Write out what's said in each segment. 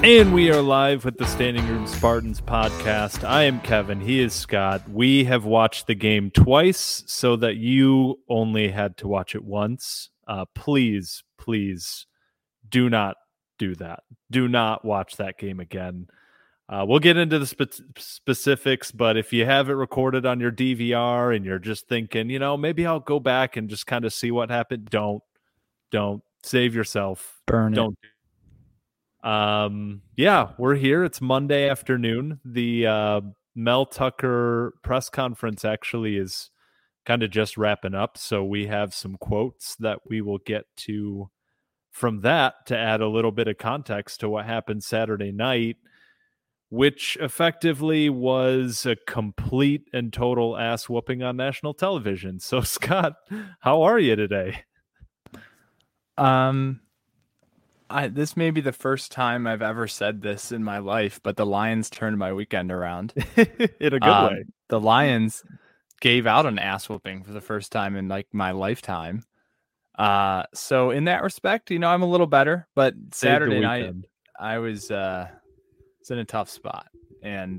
And we are live with the Standing Room Spartans podcast. I am Kevin. He is Scott. We have watched the game twice so that you only had to watch it once. Please do not do that. Do not watch that game again. We'll get into the specifics, but if you have it recorded on your DVR and you're just thinking, maybe I'll go back and just kind of see what happened, don't. Save yourself. Burn it. Don't. Yeah, we're here. It's Monday afternoon. The Mel Tucker press conference actually is kind of just wrapping up, so we have some quotes that we will get to from that to add a little bit of context to what happened Saturday night, which effectively was a complete and total ass whooping on national television. So Scott, how are you today? This may be the first time I've ever said this in my life, but the Lions turned my weekend around. In a good way. The Lions gave out an ass whooping for the first time in like my lifetime. So in that respect, I'm a little better, but Saturday night I was it's in a tough spot. And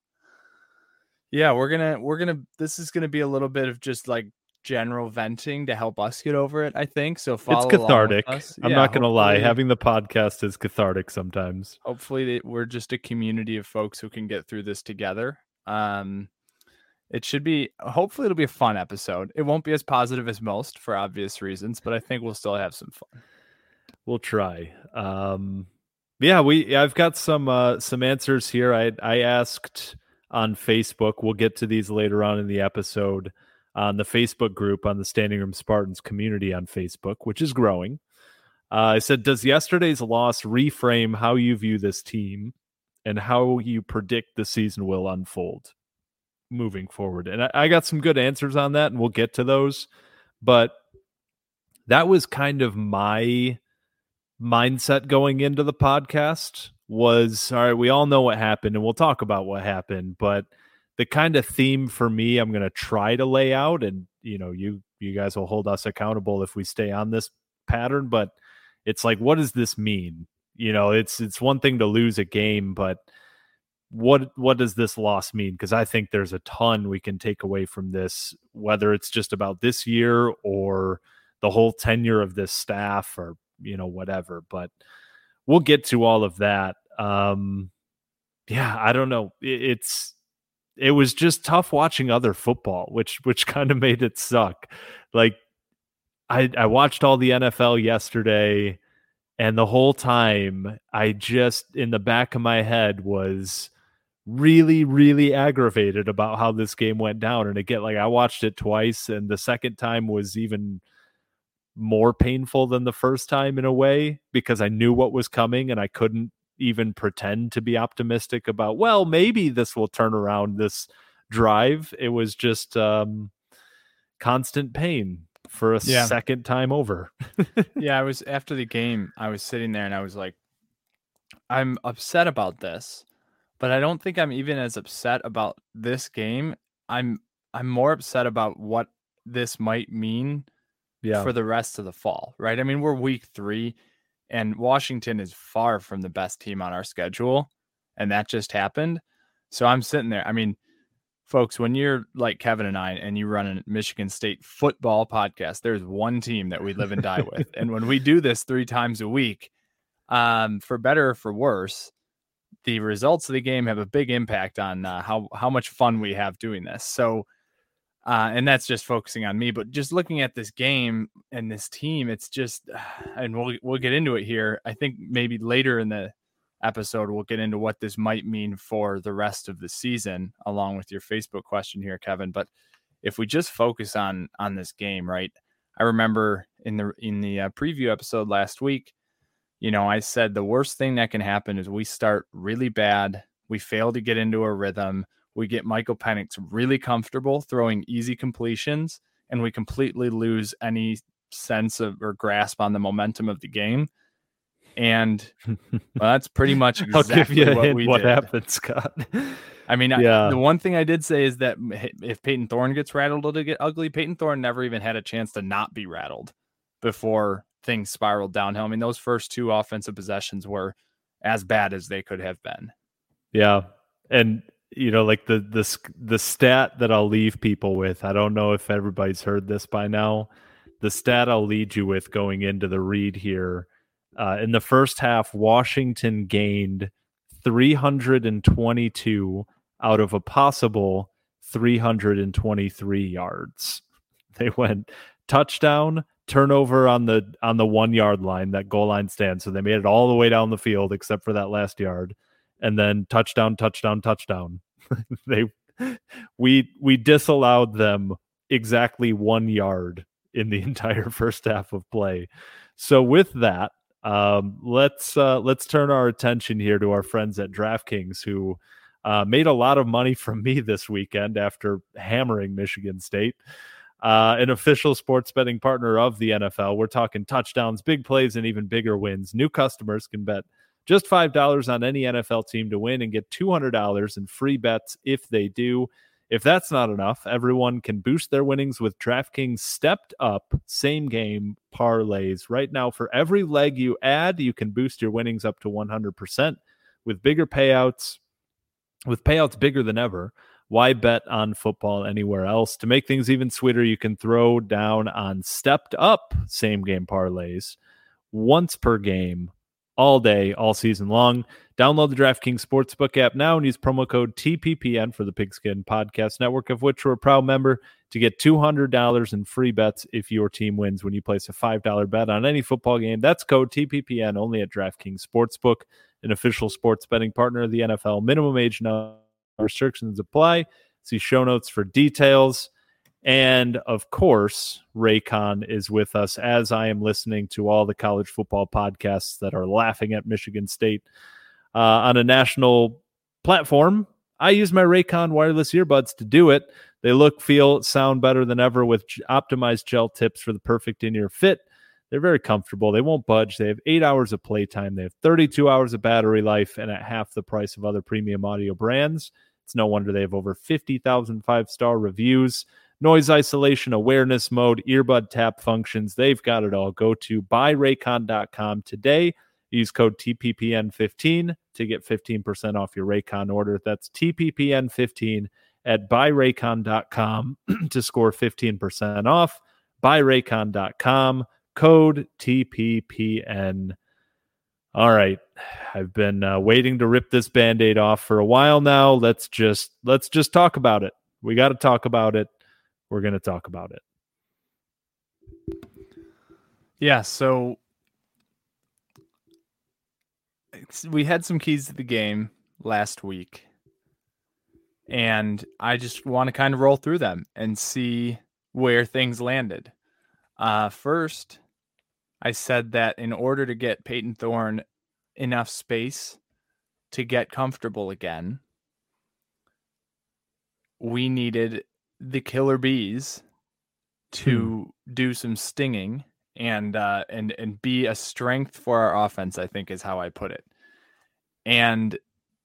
this is gonna be a little bit of just like general venting to help us get over it, I think. So follow it's cathartic. Along with us. I'm not gonna lie, having the podcast is cathartic sometimes. Hopefully we're just a community of folks who can get through this together. Hopefully it'll be a fun episode. It won't be as positive as most for obvious reasons, but I think we'll still have some fun. We'll try. I've got some answers here. I asked on Facebook. We'll get to these later on in the episode. On the Facebook group, on the Standing Room Spartans community on Facebook, which is growing. I said, does yesterday's loss reframe how you view this team and how you predict the season will unfold moving forward? And I got some good answers on that, and we'll get to those. But that was kind of my mindset going into the podcast was, all right, we all know what happened, and we'll talk about what happened, but the kind of theme for me, I'm going to try to lay out, and you guys will hold us accountable if we stay on this pattern. But it's like, what does this mean? It's one thing to lose a game, but what does this loss mean? Because I think there's a ton we can take away from this, whether it's just about this year or the whole tenure of this staff or whatever. But we'll get to all of that. I don't know. It was just tough watching other football, which kind of made it suck. Like I watched all the NFL yesterday, and the whole time I just, in the back of my head, was really, really aggravated about how this game went down. And again, like I watched it twice, and the second time was even more painful than the first time in a way, because I knew what was coming and I couldn't even pretend to be optimistic about, well, maybe this will turn around this drive. It was just constant pain for a second time over. I was, after the game, I was sitting there and I was like, I'm upset about this, but I don't think I'm even as upset about this game. I'm more upset about what this might mean for the rest of the fall, right? I mean, we're week 3. And Washington is far from the best team on our schedule, and that just happened. So I'm sitting there. I mean, folks, when you're like Kevin and I, and you run a Michigan State football podcast, there's one team that we live and die with. And when we do this 3 times a week, for better or for worse, the results of the game have a big impact on how much fun we have doing this. So, and that's just focusing on me, but just looking at this game and this team, it's just, and we'll get into it here. I think maybe later in the episode, we'll get into what this might mean for the rest of the season, along with your Facebook question here, Kevin. But if we just focus on this game, right? I remember in the preview episode last week, I said the worst thing that can happen is we start really bad. We fail to get into a rhythm. We get Michael Penix really comfortable throwing easy completions, and we completely lose any sense of or grasp on the momentum of the game. And that's pretty much exactly what happened, Scott. I mean, the one thing I did say is that if Peyton Thorne gets rattled, it'll get ugly. Peyton Thorne never even had a chance to not be rattled before things spiraled downhill. I mean, those first 2 offensive possessions were as bad as they could have been. Yeah. And, like the stat that I'll leave people with, I don't know if everybody's heard this by now. The stat I'll lead you with going into the read here, in the first half, Washington gained 322 out of a possible 323 yards. They went touchdown, turnover on the 1 yard line, that goal line stand. So they made it all the way down the field except for that last yard, and then touchdown. we disallowed them exactly 1 yard in the entire first half of play. So with that, let's turn our attention here to our friends at DraftKings, who made a lot of money from me this weekend after hammering Michigan State. An official sports betting partner of the NFL. We're talking touchdowns, big plays, and even bigger wins. New customers can bet just $5 on any NFL team to win and get $200 in free bets if they do. If that's not enough, everyone can boost their winnings with DraftKings stepped up same game parlays. Right now, for every leg you add, you can boost your winnings up to 100% with bigger payouts, with payouts bigger than ever. Why bet on football anywhere else? To make things even sweeter, you can throw down on stepped up same game parlays once per game, all day, all season long. Download the DraftKings Sportsbook app now and use promo code TPPN for the Pigskin Podcast Network, of which we're a proud member, to get $200 in free bets if your team wins when you place a $5 bet on any football game. That's code TPPN only at DraftKings Sportsbook, an official sports betting partner of the NFL. Minimum age, no restrictions apply. See show notes for details. And of course, Raycon is with us as I am listening to all the college football podcasts that are laughing at Michigan State on a national platform. I use my Raycon wireless earbuds to do it. They look, feel, sound better than ever with optimized gel tips for the perfect in-ear fit. They're very comfortable. They won't budge. They have 8 hours of playtime. They have 32 hours of battery life, and at half the price of other premium audio brands. It's no wonder they have over 50,000 five-star reviews. Noise isolation, awareness mode, earbud tap functions. They've got it all. Go to buyraycon.com today. Use code TPPN15 to get 15% off your Raycon order. That's TPPN15 at buyraycon.com to score 15% off. Buyraycon.com, code TPPN. All right. I've been waiting to rip this Band-Aid off for a while now. Let's just talk about it. We got to talk about it. We're going to talk about it. Yeah, so we had some keys to the game last week, and I just want to kind of roll through them and see where things landed. First, I said that in order to get Peyton Thorne enough space to get comfortable again, we needed the Killer Bees to do some stinging and be a strength for our offense, I think is how I put it. And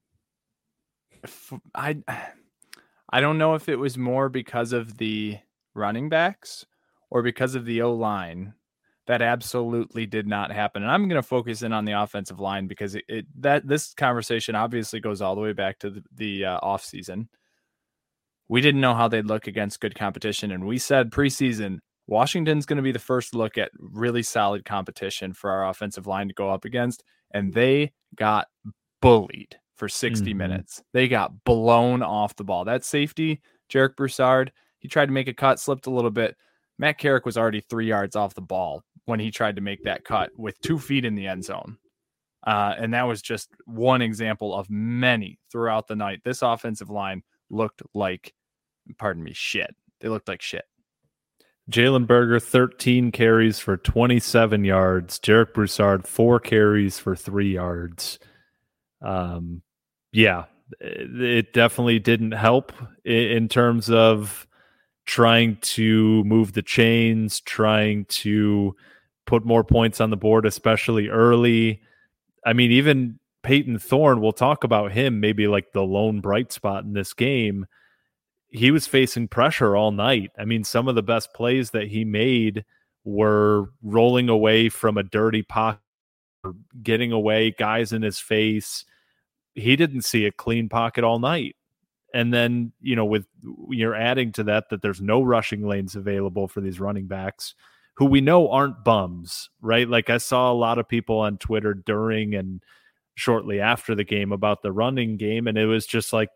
I don't know if it was more because of the running backs or because of the O-line. That absolutely did not happen. And I'm going to focus in on the offensive line because this conversation obviously goes all the way back to the off season. We didn't know how they'd look against good competition. And we said preseason, Washington's going to be the first look at really solid competition for our offensive line to go up against. And they got bullied for 60 minutes. They got blown off the ball. That safety, Jarek Broussard, he tried to make a cut, slipped a little bit. Matt Carrick was already 3 yards off the ball when he tried to make that cut with 2 feet in the end zone. And that was just one example of many throughout the night. This offensive line looked like, shit. They looked like shit. Jalen Berger, 13 carries for 27 yards. Jarek Broussard, 4 carries for 3 yards. Yeah, it definitely didn't help in terms of trying to move the chains, trying to put more points on the board, especially early. I mean, even Peyton Thorne, we'll talk about him, maybe like the lone bright spot in this game. He was facing pressure all night. I mean, some of the best plays that he made were rolling away from a dirty pocket getting away, guys in his face. He didn't see a clean pocket all night. And then, with you're adding to that there's no rushing lanes available for these running backs who we know aren't bums, right? Like I saw a lot of people on Twitter during and shortly after the game about the running game. And it was just like,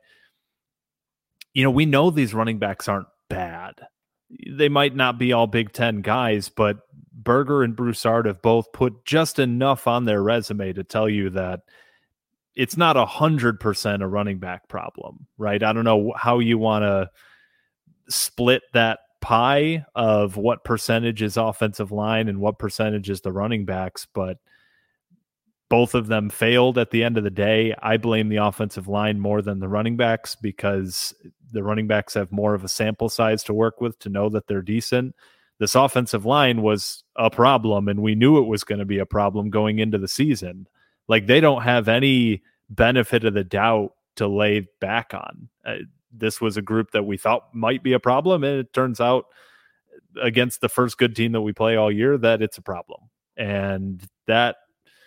we know these running backs aren't bad. They might not be all Big Ten guys, but Berger and Broussard have both put just enough on their resume to tell you that it's not 100% a running back problem, right? I don't know how you want to split that pie of what percentage is offensive line and what percentage is the running backs, but both of them failed at the end of the day. I blame the offensive line more than the running backs because the running backs have more of a sample size to work with to know that they're decent. This offensive line was a problem, and we knew it was going to be a problem going into the season. Like, they don't have any benefit of the doubt to lay back on. This was a group that we thought might be a problem, and it turns out against the first good team that we play all year that it's a problem. And that,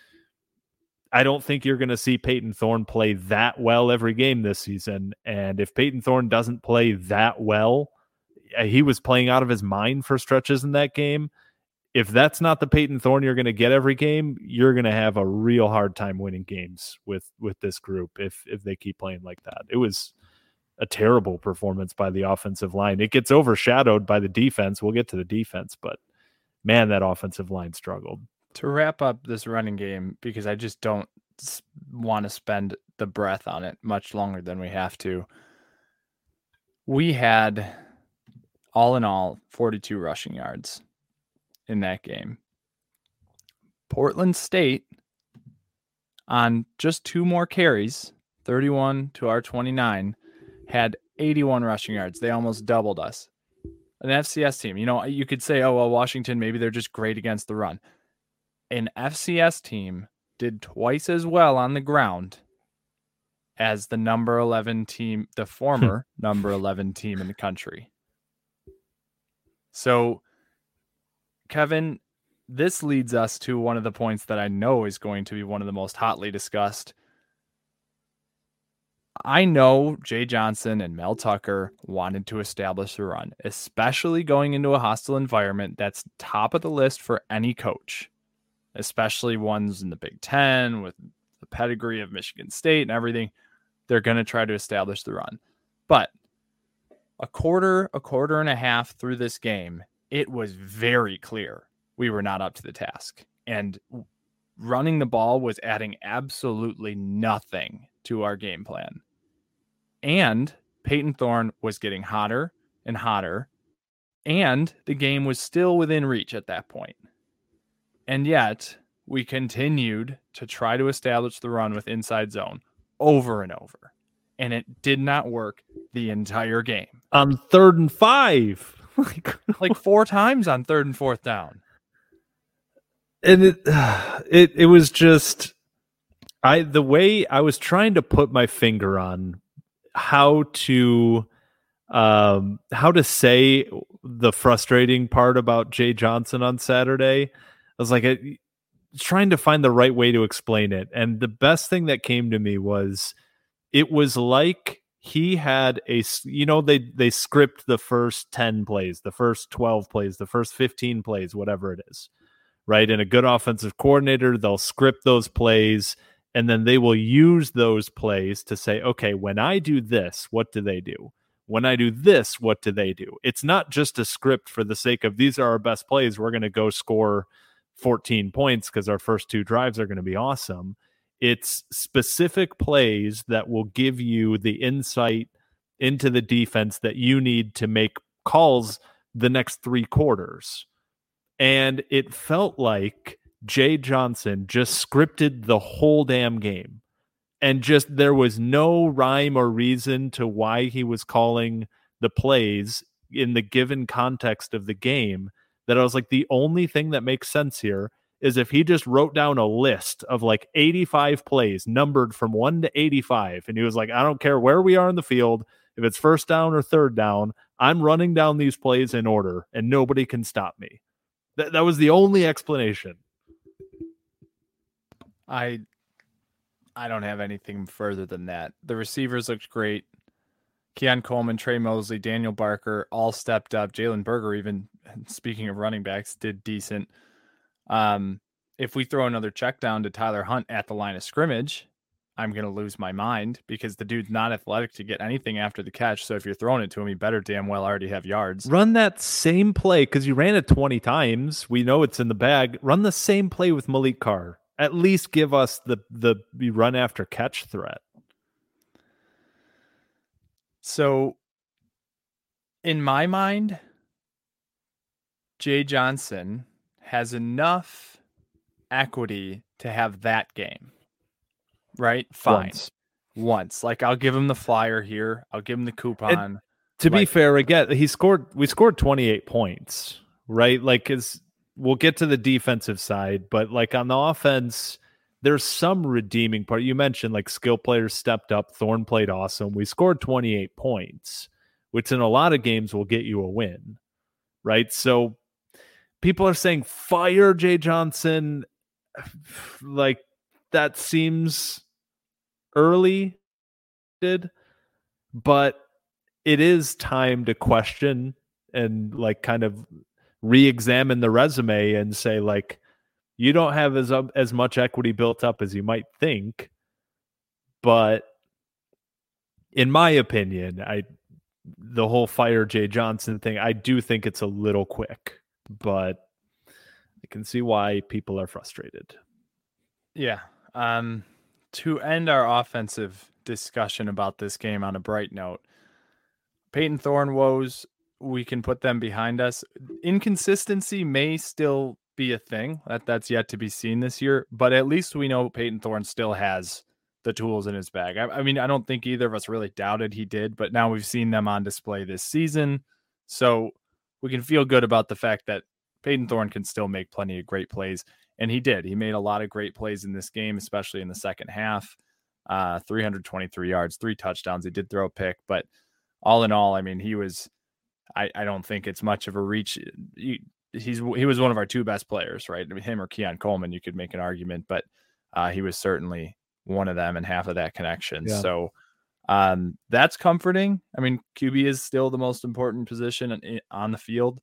I don't think you're going to see Peyton Thorne play that well every game this season. And if Peyton Thorne doesn't play that well, he was playing out of his mind for stretches in that game. If that's not the Peyton Thorne you're going to get every game, you're going to have a real hard time winning games with this group if they keep playing like that. It was a terrible performance by the offensive line. It gets overshadowed by the defense. We'll get to the defense, but man, that offensive line struggled. To wrap up this running game, because I just don't want to spend the breath on it much longer than we have to. We had, all in all, 42 rushing yards in that game. Portland State, on just 2 more carries, 31 to our 29, had 81 rushing yards. They almost doubled us. An FCS team, you could say, oh, well, Washington, maybe they're just great against the run. An FCS team did twice as well on the ground as the number 11 team, the former number 11 team in the country. So, Kevin, this leads us to one of the points that I know is going to be one of the most hotly discussed. I know Jay Johnson and Mel Tucker wanted to establish the run, especially going into a hostile environment. That's top of the list for any coach, especially ones in the Big Ten with the pedigree of Michigan State and everything. They're going to try to establish the run. But a quarter and a half through this game, it was very clear we were not up to the task. And running the ball was adding absolutely nothing to our game plan. And Peyton Thorne was getting hotter and hotter, and the game was still within reach at that point. And yet, we continued to try to establish the run with inside zone over and over. And it did not work the entire game. On 3rd and 5. like 4 times on 3rd and 4th down. And it was just, the way I was trying to put my finger on how to say the frustrating part about Jay Johnson on Saturday. I was like, trying to find the right way to explain it. And the best thing that came to me was, it was like he had they script the first 10 plays, the first 12 plays, the first 15 plays, whatever it is, right? And a good offensive coordinator, they'll script those plays, and then they will use those plays to say, okay, when I do this, what do they do? When I do this, what do they do? It's not just a script for the sake of, these are our best plays, we're going to go score 14 points because our first 2 drives are going to be awesome. It's specific plays that will give you the insight into the defense that you need to make calls the next 3 quarters. And it felt like Jay Johnson just scripted the whole damn game. And just, there was no rhyme or reason to why he was calling the plays in the given context of the game, that I was like, the only thing that makes sense here is if he just wrote down a list of like 85 plays numbered from 1 to 85. And he was like, I don't care where we are in the field. If it's 1st down or 3rd down, I'm running down these plays in order and nobody can stop me. That was the only explanation. I don't have anything further than that. The receivers looked great. Keon Coleman, Trey Mosley, Daniel Barker all stepped up. Jalen Berger, even speaking of running backs, did decent. If we throw another check down to Tyler Hunt at the line of scrimmage, I'm going to lose my mind because the dude's not athletic to get anything after the catch. So if you're throwing it to him, he better damn well already have yards. Run that same play because you ran it 20 times. We know it's in the bag. Run the same play with Malik Carr. At least give us the run after catch threat. So in my mind, Jay Johnson has enough equity to have that game. Right? Fine. Once. Like, I'll give him the flyer here. I'll give him the coupon. To be fair, again, we scored 28 points, right? Like, we'll get to the defensive side, but like on the offense, there's some redeeming part. You mentioned like skill players stepped up. Thorne played awesome. We scored 28 points, which in a lot of games will get you a win, right? So people are saying fire Jay Johnson. Like, that seems early, but it is time to question and like kind of re-examine the resume and say like, you don't have as much equity built up as you might think. But in my opinion, the whole fire Jay Johnson thing, I do think it's a little quick, but I can see why people are frustrated. Yeah. To end our offensive discussion about this game on a bright note, Peyton Thorne woes, we can put them behind us. Inconsistency may still be a thing. That's yet to be seen this year, but at least we know Peyton Thorne still has the tools in his bag. I mean, I don't think either of us really doubted he did, but now we've seen them on display this season. So we can feel good about the fact that Peyton Thorne can still make plenty of great plays. And he did. He made a lot of great plays in this game, especially in the second half. 323 yards, 3 touchdowns. He did throw a pick, but all in all, I mean, he was, I don't think it's much of a reach. He was one of our 2 best players, right? I mean, him or Keon Coleman, you could make an argument, but he was certainly one of them and half of that connection. Yeah. So that's comforting. I mean, QB is still the most important position on the field.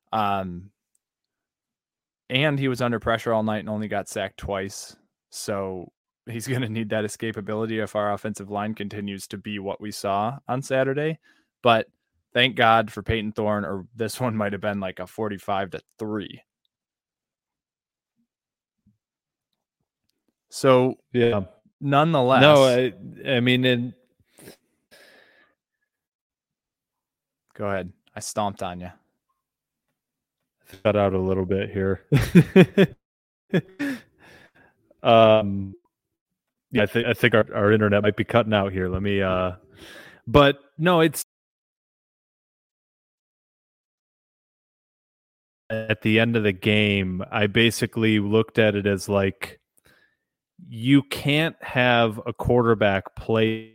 And he was under pressure all night and only got sacked twice. So he's going to need that escapability if our offensive line continues to be what we saw on Saturday. But thank God for Peyton Thorne, or this one might have been like a 45-3. So yeah, nonetheless. No, I mean, go ahead. I stomped on you. Cut out a little bit here. Yeah, I think our internet might be cutting out here. Let me but no, it's at the end of the game, I basically looked at it as like, you can't have a quarterback play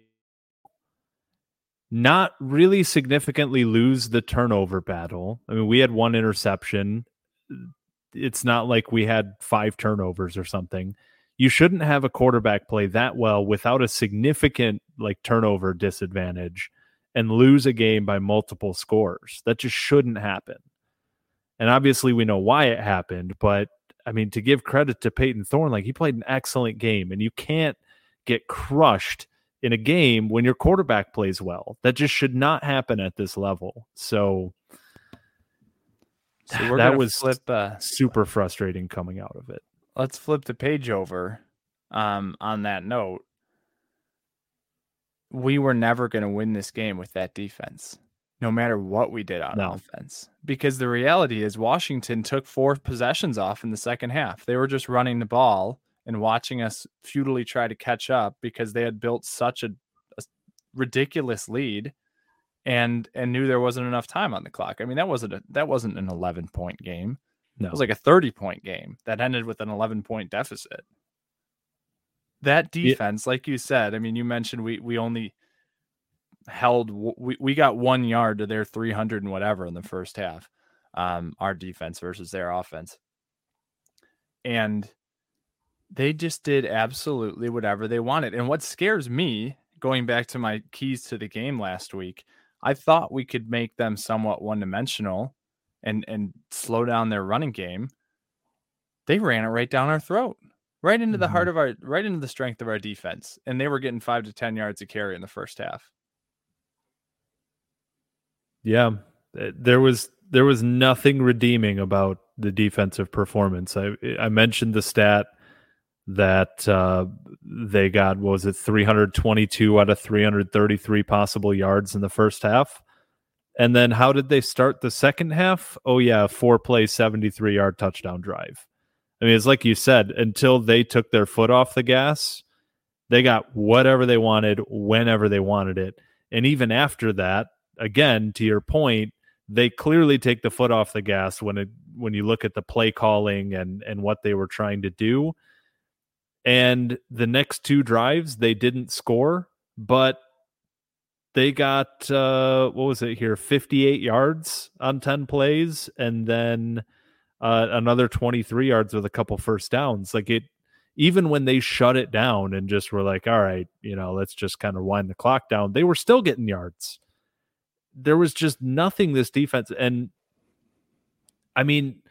not really significantly lose the turnover battle. I mean, we had 1 interception. It's not like we had 5 turnovers or something. You shouldn't have a quarterback play that well without a significant like turnover disadvantage and lose a game by multiple scores. That just shouldn't happen. And obviously we know why it happened, but I mean, to give credit to Peyton Thorne, like, he played an excellent game, and you can't get crushed in a game when your quarterback plays well. That just should not happen at this level. So that was super frustrating coming out of it. Let's flip the page over. On that note, we were never going to win this game with that defense, no matter what we did on offense. Because the reality is Washington took 4 possessions off in the second half. They were just running the ball and watching us futilely try to catch up because they had built such a ridiculous lead and knew there wasn't enough time on the clock. I mean, that wasn't an 11-point game. No. It was like a 30-point game that ended with an 11-point deficit. That defense, like you said, I mean, you mentioned we only held, we got 1 yard to their 300 and whatever in the first half, our defense versus their offense. And They just did absolutely whatever they wanted. And what scares me, going back to my keys to the game last week, I thought we could make them somewhat one-dimensional and slow down their running game. They ran it right down our throat, right into the heart of right into the strength of our defense. And they were getting 5 to 10 yards a carry in the first half. Yeah, there was nothing redeeming about the defensive performance. I mentioned the stat that they got, what was it, 322 out of 333 possible yards in the first half. And then how did they start the second half? Oh, yeah, 4-play, 73-yard touchdown drive. I mean, it's like you said, until they took their foot off the gas, they got whatever they wanted, whenever they wanted it. And even after that, again, to your point, they clearly take the foot off the gas when you look at the play calling and what they were trying to do. And the next two drives, they didn't score, but they got, what was it here, 58 yards on 10 plays, and then another 23 yards with a couple first downs. Like, it, even when they shut it down and just were like, all right, let's just kind of wind the clock down, they were still getting yards. There was just nothing this defense. And I mean,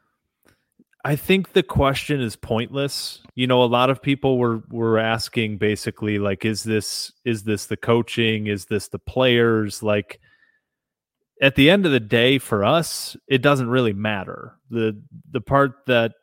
I think the question is pointless. A lot of people were asking basically, like, is this the coaching? Is this the players? Like, at the end of the day, for us, it doesn't really matter. The part that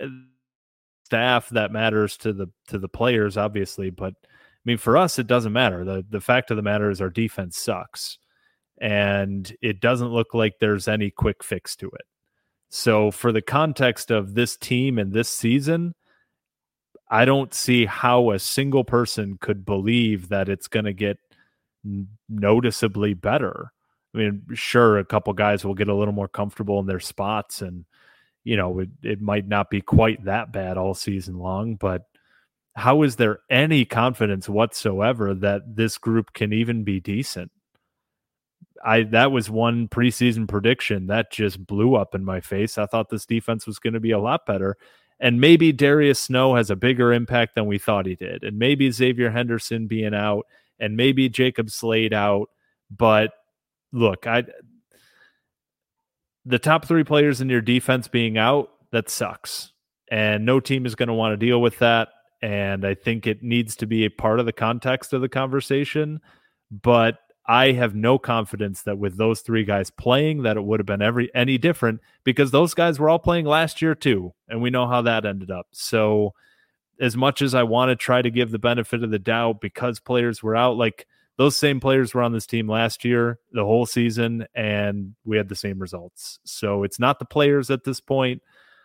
staff that matters to the players, obviously, but I mean, for us, it doesn't matter. The fact of the matter is our defense sucks, and it doesn't look like there's any quick fix to it. So for the context of this team and this season, I don't see how a single person could believe that it's going to get noticeably better. I mean, sure, a couple guys will get a little more comfortable in their spots, and, it might not be quite that bad all season long, but how is there any confidence whatsoever that this group can even be decent? That was one preseason prediction that just blew up in my face. I thought this defense was going to be a lot better. And maybe Darius Snow has a bigger impact than we thought he did. And maybe Xavier Henderson being out, and maybe Jacob Slade out. But look, the top three players in your defense being out, that sucks. And no team is going to want to deal with that. And I think it needs to be a part of the context of the conversation. But I have no confidence that with those three guys playing, that it would have been any different, because those guys were all playing last year too, and we know how that ended up. So as much as I want to try to give the benefit of the doubt because players were out, like, those same players were on this team last year, the whole season, and we had the same results. So it's not the players at this point.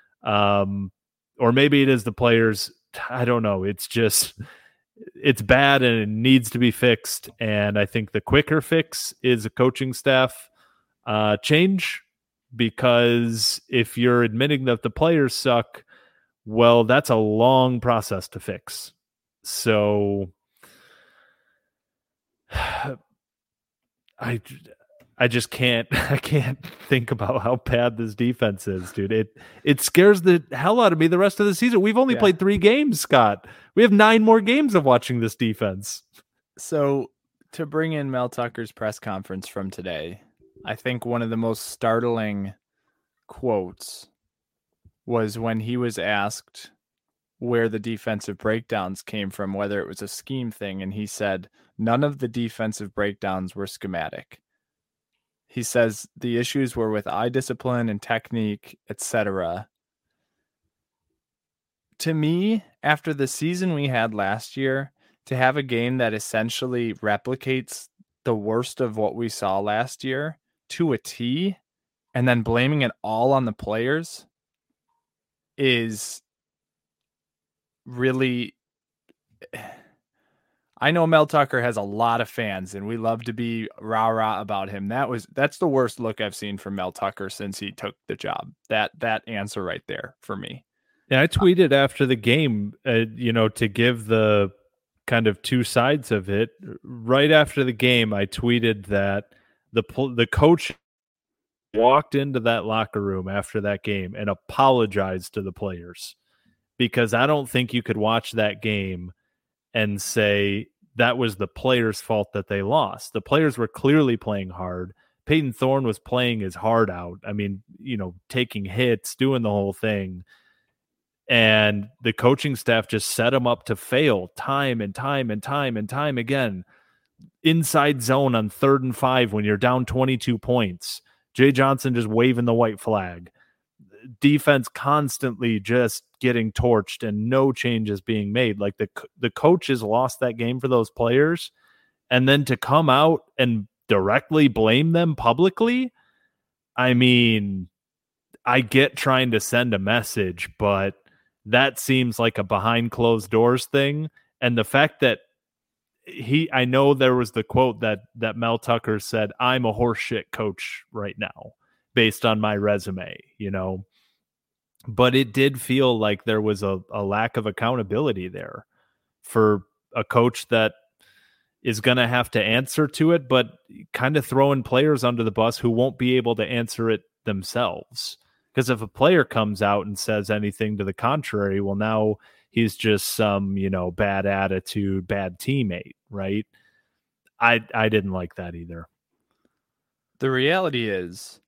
Or maybe it is the players. I don't know. It's just, it's bad and it needs to be fixed. And I think the quicker fix is a coaching staff change, because if you're admitting that the players suck, well, that's a long process to fix. So I just can't think about how bad this defense is, dude. It scares the hell out of me the rest of the season. We've only played 3 games, Scott. We have 9 more games of watching this defense. So to bring in Mel Tucker's press conference from today, I think one of the most startling quotes was when he was asked where the defensive breakdowns came from, whether it was a scheme thing, and he said none of the defensive breakdowns were schematic. He says the issues were with eye discipline and technique, etc. To me, after the season we had last year, to have a game that essentially replicates the worst of what we saw last year to a T, and then blaming it all on the players, is really... I know Mel Tucker has a lot of fans, and we love to be rah-rah about him. That's the worst look I've seen from Mel Tucker since he took the job. That answer right there for me. Yeah, I tweeted after the game, to give the kind of two sides of it. Right after the game, I tweeted that the coach walked into that locker room after that game and apologized to the players. because I don't think you could watch that game and say that was the players' fault that they lost. The players were clearly playing hard. Peyton Thorne was playing his heart out. I mean, taking hits, doing the whole thing. And the coaching staff just set him up to fail time and time and time and time again. Inside zone on 3rd and 5 when you're down 22 points. Jay Johnson just waving the white flag. Defense constantly just getting torched and no changes being made. Like the coaches lost that game for those players, and then to come out and directly blame them publicly. I mean, I get trying to send a message, but that seems like a behind closed doors thing. And the fact that I know there was the quote that Mel Tucker said, "I'm a horseshit coach right now based on my resume," but it did feel like there was a lack of accountability there for a coach that is going to have to answer to it, but kind of throwing players under the bus who won't be able to answer it themselves. Because if a player comes out and says anything to the contrary, well, now he's just some, bad attitude, bad teammate, right? I didn't like that either. The reality is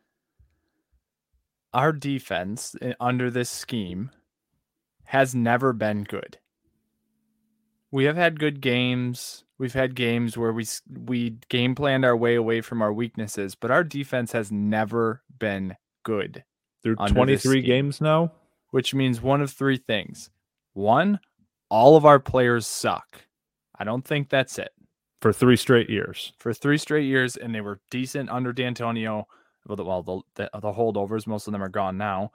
our defense under this scheme has never been good. We have had good games. We've had games where we game planned our way away from our weaknesses, but our defense has never been good. Through 23 games now, which means one of three things. One, all of our players suck. I don't think that's it. For 3 straight years. And they were decent under D'Antonio. Well, the holdovers, most of them are gone now.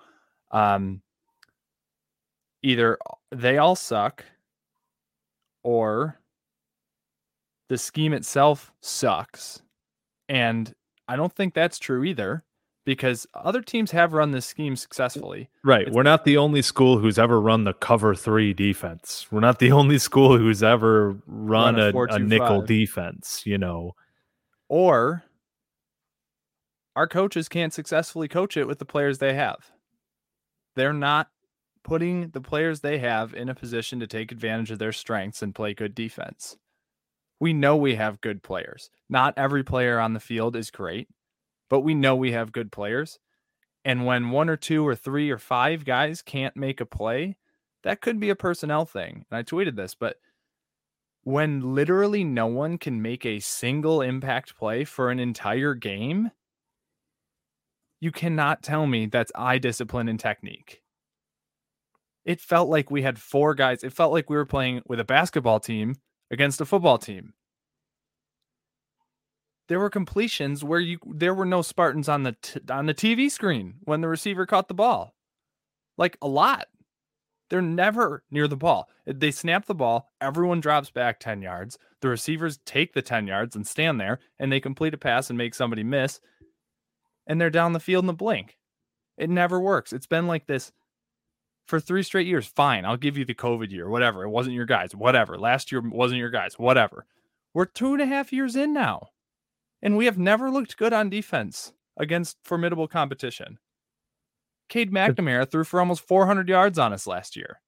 Either they all suck, or the scheme itself sucks. And I don't think that's true either, because other teams have run this scheme successfully. Right. We're not the only school who's ever run the cover 3 defense. We're not the only school who's ever run a nickel defense, Or our coaches can't successfully coach it with the players they have. They're not putting the players they have in a position to take advantage of their strengths and play good defense. We know we have good players. Not every player on the field is great, but we know we have good players. And when 1 or 2 or 3 or 5 guys can't make a play, that could be a personnel thing. And I tweeted this, but when literally no one can make a single impact play for an entire game, you cannot tell me that's eye discipline and technique. It felt like we had 4 guys. It felt like we were playing with a basketball team against a football team. There were completions where there were no Spartans on the TV screen when the receiver caught the ball. Like a lot. They're never near the ball. They snap the ball. Everyone drops back 10 yards. The receivers take the 10 yards and stand there, and they complete a pass and make somebody miss. And they're down the field in the blink. It never works. It's been like this for 3 straight years. Fine, I'll give you the COVID year, whatever. It wasn't your guys, whatever. Last year wasn't your guys, whatever. We're 2.5 years in now, and we have never looked good on defense against formidable competition. Cade McNamara threw for almost 400 yards on us last year.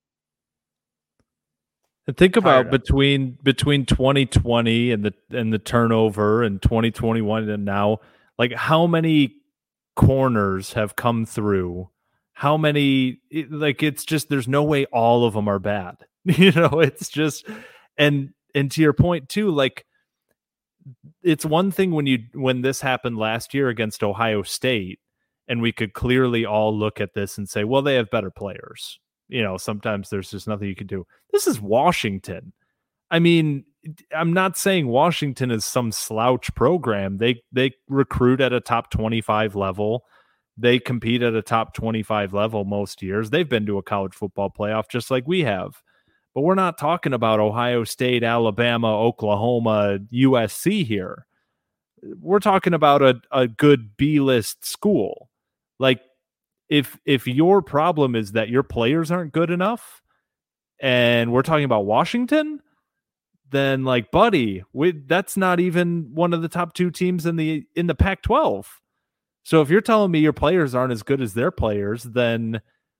And think about between 2020 and the turnover and 2021 and now, like how many corners have come through. How many, it's just, there's no way all of them are bad. It's just, and to your point too, like it's one thing when this happened last year against Ohio State, and we could clearly all look at this and say, well, they have better players. Sometimes there's just nothing you can do. This is Washington. I mean, I'm not saying Washington is some slouch program. They recruit at a top 25 level. They compete at a top 25 level most years. They've been to a college football playoff just like we have. But we're not talking about Ohio State, Alabama, Oklahoma, USC here. We're talking about a good B-list school. Like, if your problem is that your players aren't good enough, and we're talking about Washington, then buddy, that's not even one of the top 2 teams in the Pac-12. So if you're telling me your players aren't as good as their players, then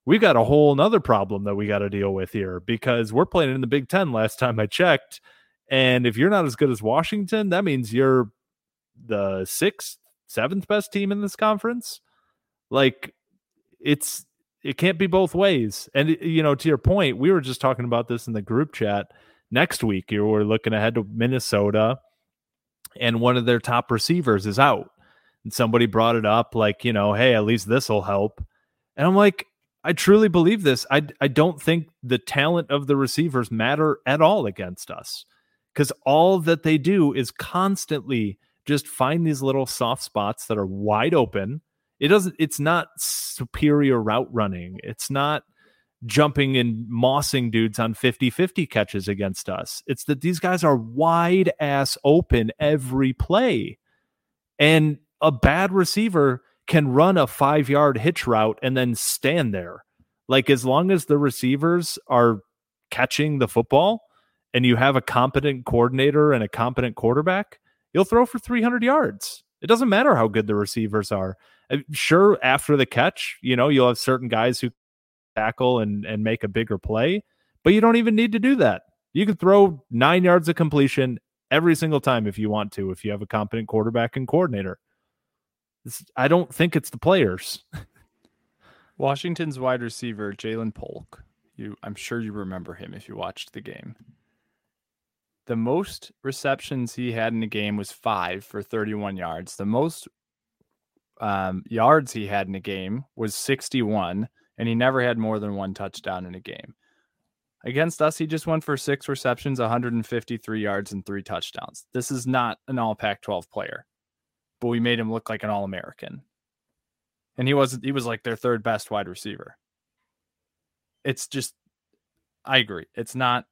we got a whole nother problem that we got to deal with here, because we're playing in the Big Ten last time I checked. And if you're not as good as Washington, that means you're the 6th, 7th best team in this conference. Like, it can't be both ways. And, you know, to your point, we were just talking about this in the group chat. Next week, we're looking ahead to Minnesota, and one of their top receivers is out. And somebody brought it up like, you know, hey, at least this will help. And I'm like, I truly believe this. I don't think the talent of the receivers matter at all against us, because all that they do is constantly just find these little soft spots that are wide open. It's not superior route running. It's not jumping and mossing dudes on 50-50 catches against us. It's that these guys are wide ass open every play. And a bad receiver can run a 5-yard hitch route and then stand there. Like, as long as the receivers are catching the football and you have a competent coordinator and a competent quarterback, you'll throw for 300 yards. It doesn't matter how good the receivers are. Sure, after the catch, you know, you'll have certain guys who tackle and make a bigger play, but you don't even need to do that. You can throw 9 yards of completion every single time if you want to, if you have a competent quarterback and coordinator. I don't think it's the players. Washington's wide receiver, Jalen Polk. I'm sure you remember him if you watched the game. The most receptions he had in a game was 5 for 31 yards. The most yards he had in a game was 61, and he never had more than 1 touchdown in a game. Against us, he just went for 6 receptions, 153 yards, and 3 touchdowns. This is not an all Pac-12 player, but we made him look like an All-American. And he was like their 3rd best wide receiver. It's just, I agree. It's not,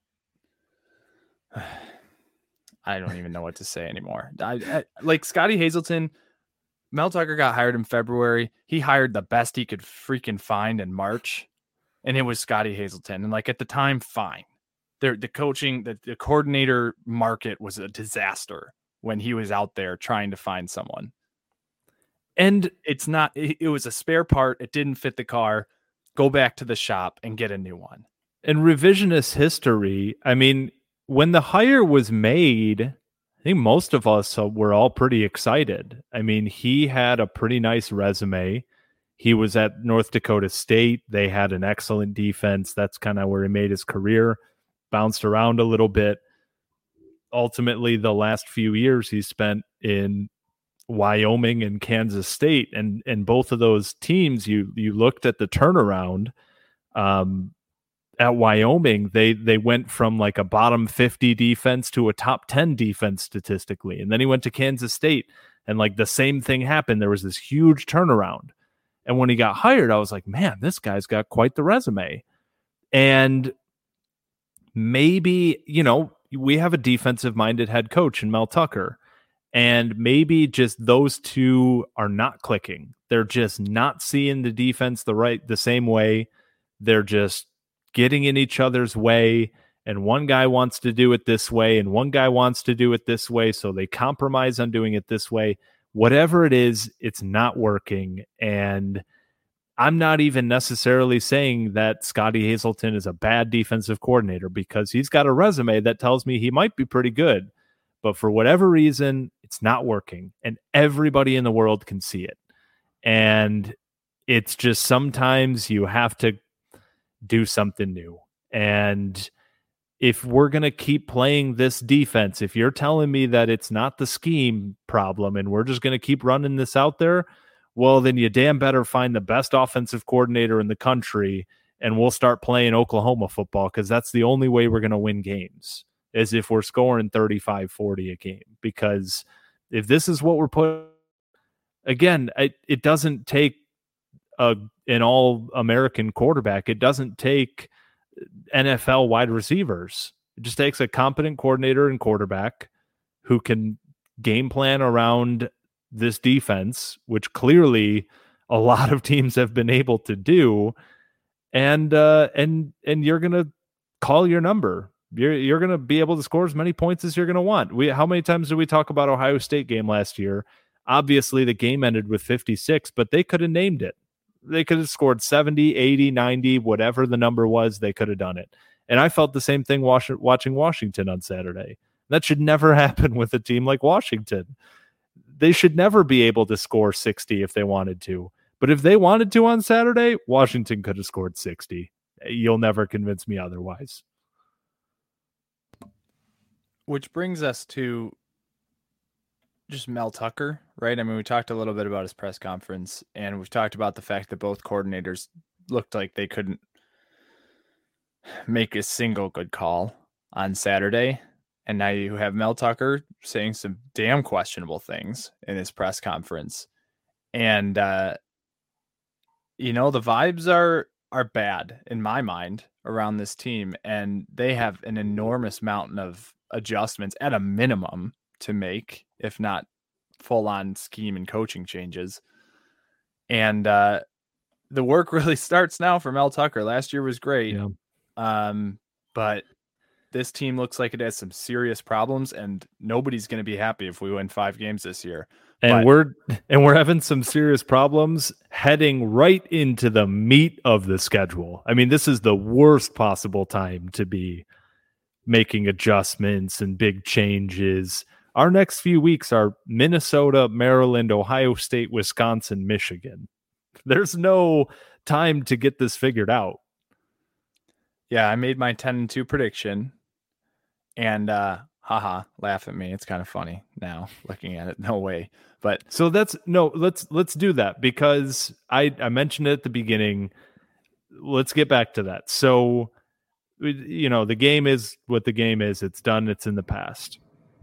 I don't even know what to say anymore. Like Scotty Hazelton, Mel Tucker got hired in February. He hired the best he could freaking find in March, and it was Scotty Hazelton. And like at the time, fine. The coaching, the coordinator market was a disaster when he was out there trying to find someone. And it was a spare part. It didn't fit the car. Go back to the shop and get a new one. And revisionist history, I mean, when the hire was made, I think most of us were all pretty excited. I mean, he had a pretty nice resume. He was at North Dakota State. They had an excellent defense. That's kind of where he made his career, bounced around a little bit. Ultimately, the last few years he spent in Wyoming and Kansas State. And both of those teams, you looked at the turnaround. At Wyoming, they went from like a bottom 50 defense to a top 10 defense statistically. And then he went to Kansas State, and like the same thing happened. There was this huge turnaround. And when he got hired, I was like, man, this guy's got quite the resume. And maybe, you know, we have a defensive minded head coach in Mel Tucker, and maybe just those two are not clicking. They're just not seeing the defense the same way. They're just getting in each other's way, and one guy wants to do it this way and one guy wants to do it this way, so they compromise on doing it this way. Whatever it is, it's not working. And I'm not even necessarily saying that Scotty Hazelton is a bad defensive coordinator, because he's got a resume that tells me he might be pretty good, but for whatever reason, it's not working, and everybody in the world can see it. And it's just sometimes you have to do something new. And if we're going to keep playing this defense, if you're telling me that it's not the scheme problem and we're just going to keep running this out there, well, then you damn better find the best offensive coordinator in the country, and we'll start playing Oklahoma football, because that's the only way we're going to win games, is if we're scoring 35-40 a game. Because if this is what we're putting, again, it doesn't take an all-American quarterback. It doesn't take NFL wide receivers. It just takes a competent coordinator and quarterback who can game plan around this defense, which clearly a lot of teams have been able to do. And you're going to call your number. You're going to be able to score as many points as you're going to want. How many times did we talk about Ohio State game last year? Obviously the game ended with 56, but they could have named it. They could have scored 70, 80, 90, whatever the number was, they could have done it. And I felt the same thing watching Washington on Saturday. That should never happen with a team like Washington. They should never be able to score 60 if they wanted to. But if they wanted to on Saturday, Washington could have scored 60. You'll never convince me otherwise. Which brings us to just Mel Tucker, right? I mean, we talked a little bit about his press conference, and we've talked about the fact that both coordinators looked like they couldn't make a single good call on Saturday. And now you have Mel Tucker saying some damn questionable things in his press conference. And, you know, the vibes are bad in my mind around this team. And they have an enormous mountain of adjustments at a minimum to make, if not full on scheme and coaching changes. And the work really starts now for Mel Tucker. Last year was great. Yeah. But this team looks like it has some serious problems, and nobody's going to be happy if we win 5 games this year. And we're having some serious problems heading right into the meat of the schedule. I mean, this is the worst possible time to be making adjustments and big changes. Our next few weeks are Minnesota, Maryland, Ohio State, Wisconsin, Michigan. There's no time to get this figured out. Yeah, I made my 10-2 prediction, and laugh at me. It's kind of funny now looking at it. No way. But so let's do that, because I mentioned it at the beginning. Let's get back to that. So, you know, the game is what the game is. It's done. It's in the past.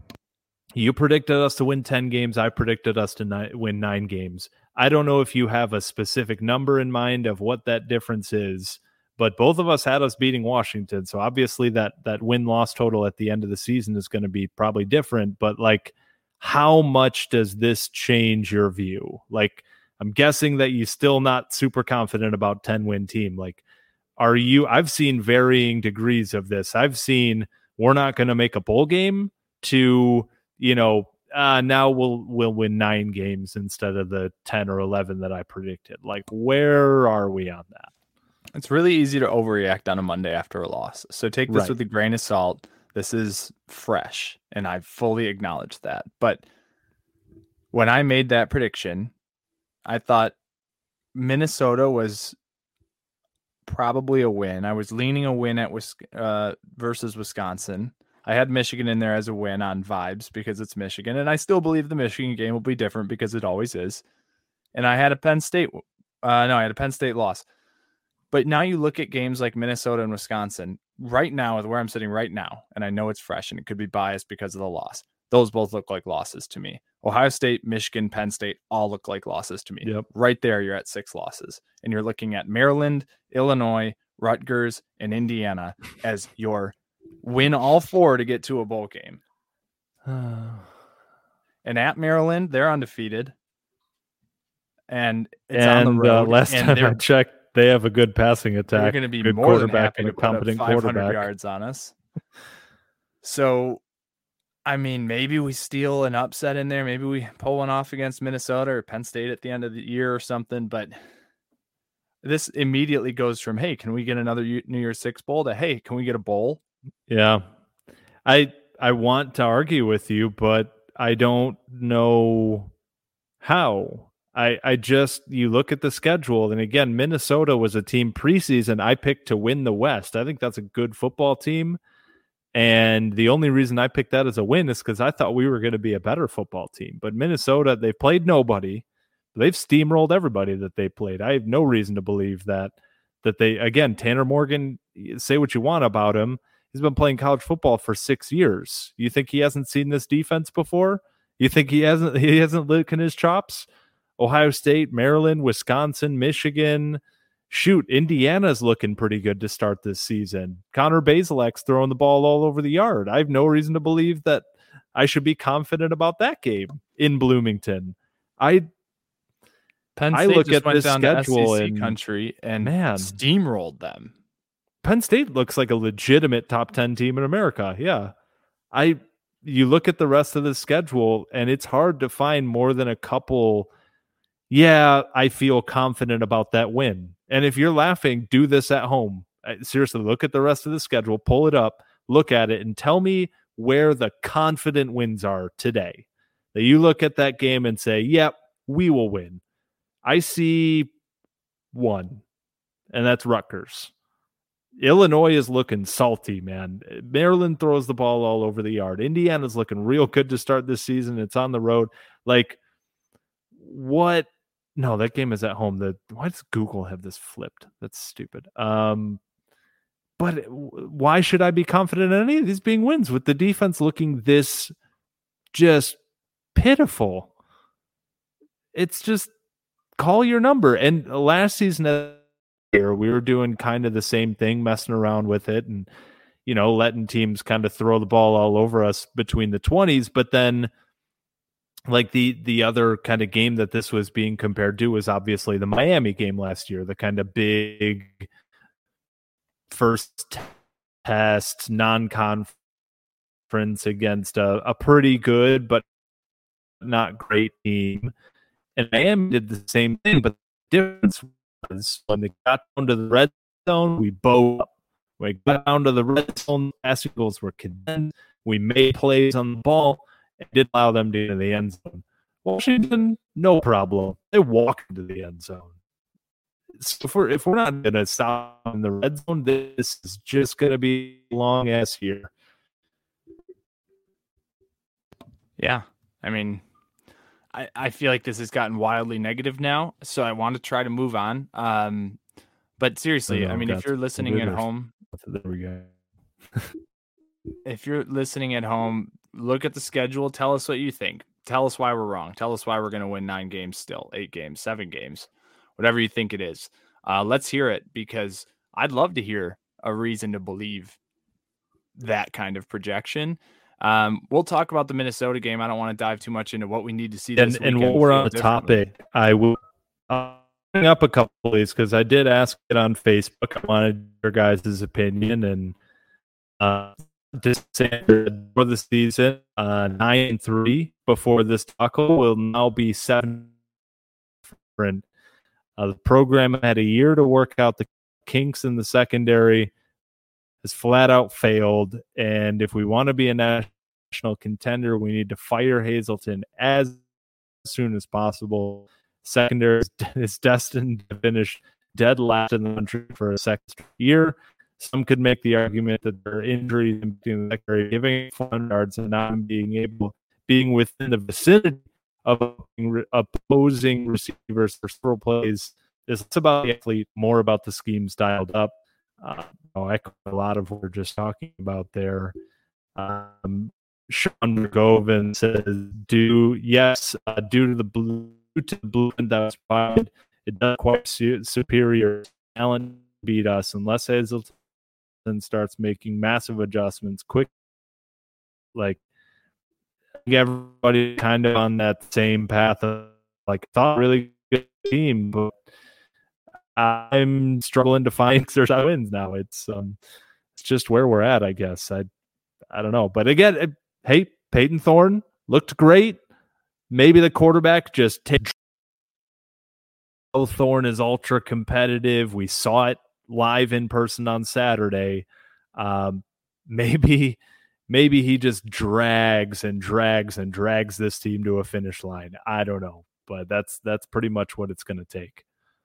You predicted us to win 10 games. I predicted us to win 9 games. I don't know if you have a specific number in mind of what that difference is, but both of us had us beating Washington. So obviously that win-loss total at the end of the season is going to be probably different. But like, how much does this change your view? Like, I'm guessing that you're still not super confident about 10-win team. Like, I've seen varying degrees of this. I've seen we're not going to make a bowl game to, you know, now we'll win 9 games instead of the 10 or 11 that I predicted. Like, where are we on that? It's really easy to overreact on a Monday after a loss. So take this with a grain of salt. This is fresh, and I fully acknowledge that. But when I made that prediction, I thought Minnesota was probably a win. I was leaning a win at versus Wisconsin. I had Michigan in there as a win on vibes because it's Michigan, and I still believe the Michigan game will be different because it always is. And I had a Penn State loss. But now you look at games like Minnesota and Wisconsin right now, with where I'm sitting right now, and I know it's fresh and it could be biased because of the loss. Those both look like losses to me. Ohio State, Michigan, Penn State all look like losses to me. Yep. Right there, you're at 6 losses. And you're looking at Maryland, Illinois, Rutgers, and Indiana as your win all 4 to get to a bowl game. And at Maryland, they're undefeated. And it's on the road. Last time I checked, they have a good passing attack. They're going to be good more than quarterback happy and to a put up competent 500 quarterback yards on us. So, I mean, maybe we steal an upset in there. Maybe we pull one off against Minnesota or Penn State at the end of the year or something. But this immediately goes from, hey, can we get another New Year's Six bowl to, hey, can we get a bowl? Yeah. I want to argue with you, but I don't know how. You look at the schedule, and again, Minnesota was a team preseason I picked to win the West. I think that's a good football team. And the only reason I picked that as a win is because I thought we were going to be a better football team. But Minnesota, they played nobody. They've steamrolled everybody that they played. I have no reason to believe that they, again, Tanner Morgan, say what you want about him. He's been playing college football for 6 years. You think he hasn't seen this defense before? You think he hasn't licking his chops? Ohio State, Maryland, Wisconsin, Michigan. Shoot, Indiana's looking pretty good to start this season. Connor Bazelak's throwing the ball all over the yard. I have no reason to believe that I should be confident about that game in Bloomington. Penn State look just at went this down schedule to SEC and country and steamrolled them. Penn State looks like a legitimate top 10 team in America. Yeah. You look at the rest of the schedule, and it's hard to find more than a couple yeah, I feel confident about that win. And if you're laughing, do this at home. Seriously, look at the rest of the schedule, pull it up, look at it, and tell me where the confident wins are today. That you look at that game and say, yep, we will win. I see one, and that's Rutgers. Illinois is looking salty, man. Maryland throws the ball all over the yard. Indiana's looking real good to start this season. It's on the road. Like, what? No, that game is at home. Why does Google have this flipped? That's stupid. But why should I be confident in any of these being wins with the defense looking this just pitiful? It's just call your number. And last season here, we were doing kind of the same thing, messing around with it and, letting teams kind of throw the ball all over us between the 20s. But then like the other kind of game that this was being compared to was obviously the Miami game last year, the kind of big first test non-conference against a pretty good but not great team. And Miami did the same thing, but the difference was when they got down to the red zone, we bowed up. When we got down to the red zone, passing goals were condensed. We made plays on the ball and did allow them to get in the end zone. Washington, no problem. They walk into the end zone. So if we're not going to stop in the red zone, this is just going to be a long ass year. Yeah, I mean, I feel like this has gotten wildly negative now, so I want to try to move on. But seriously, I mean, if you're listening at home, there we go. If you're listening at home, look at the schedule. Tell us what you think. Tell us why we're wrong. Tell us why we're going to win 9 games still, 8 games, 7 games, whatever you think it is. Let's hear it, because I'd love to hear a reason to believe that kind of projection. We'll talk about the Minnesota game. I don't want to dive too much into what we need to see this weekend. And while we're on the topic, I will bring up a couple of these because I did ask it on Facebook. I wanted your guys' opinion, and just for the season, 9-3 before this tackle will now be 7. The program had a year to work out the kinks in the secondary, has flat out failed, and if we want to be a national contender, we need to fire Hazelton as soon as possible. Secondary is destined to finish dead last in the country for a second year. Some could make the argument that their injuries in the secondary, giving 400 yards and not being within the vicinity of opposing receivers for several plays is less about the athlete, more about the schemes dialed up. I echo a lot of what we're just talking about there. Sean McGovern says, due to the blueprint that was provided, it does quite superior talent beat us unless Hazelton starts making massive adjustments quick. Like, everybody kind of on that same path of thought really good team, but I'm struggling to find there's wins now. It's just where we're at, I guess. I don't know, but again, hey, Peyton Thorne looked great. Maybe the quarterback just Thorne is ultra competitive. We saw it live in person on Saturday. Maybe he just drags this team to a finish line. I don't know, but that's pretty much what it's going to take.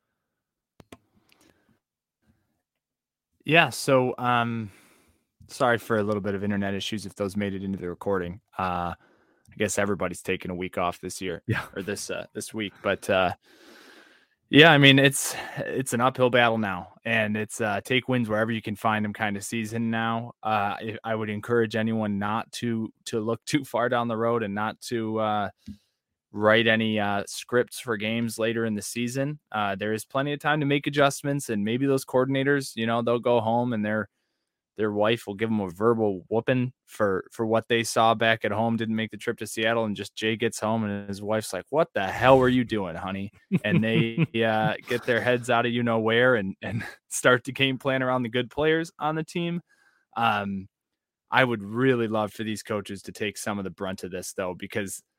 Yeah. So, sorry for a little bit of internet issues if those made it into the recording. I guess everybody's taking a week off this year, or this week, but yeah, I mean, it's an uphill battle now, and it's take wins wherever you can find them kind of season now. I would encourage anyone not to look too far down the road and not to write any scripts for games later in the season. There is plenty of time to make adjustments, and maybe those coordinators, they'll go home and their wife will give them a verbal whooping for what they saw back at home, didn't make the trip to Seattle, and just Jay gets home and his wife's like, what the hell were you doing, honey? And they get their heads out of where and start to game plan around the good players on the team. I would really love for these coaches to take some of the brunt of this, though, because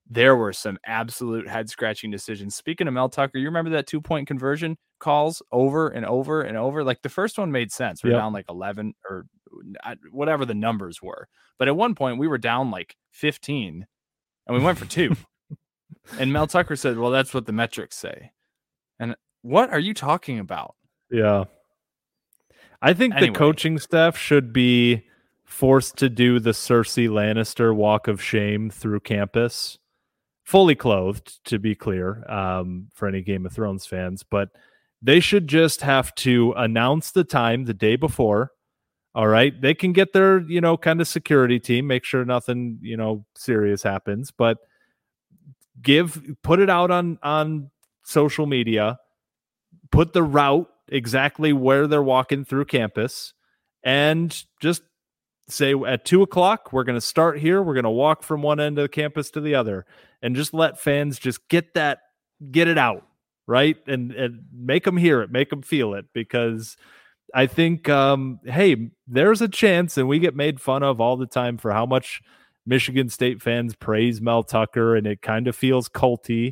there were some absolute head-scratching decisions. Speaking of Mel Tucker, you remember that 2-point conversion calls over and over and over? Like the first one made sense. We were down like 11 or whatever the numbers were. But at one point we were down like 15 and we went for 2. And Mel Tucker said, well, that's what the metrics say. And what are you talking about? Yeah. I think the coaching staff should be forced to do the Cersei Lannister walk of shame through campus, fully clothed, to be clear, for any Game of Thrones fans. But they should just have to announce the time the day before. All right. They can get their, kind of security team, make sure nothing, serious happens, but put it out on social media, put the route exactly where they're walking through campus, and just say at 2:00, we're going to start here. We're going to walk from one end of the campus to the other, and just let fans just get it out. Right. And make them hear it, make them feel it, because I think, hey, there's a chance, and we get made fun of all the time for how much Michigan State fans praise Mel Tucker, and it kind of feels culty.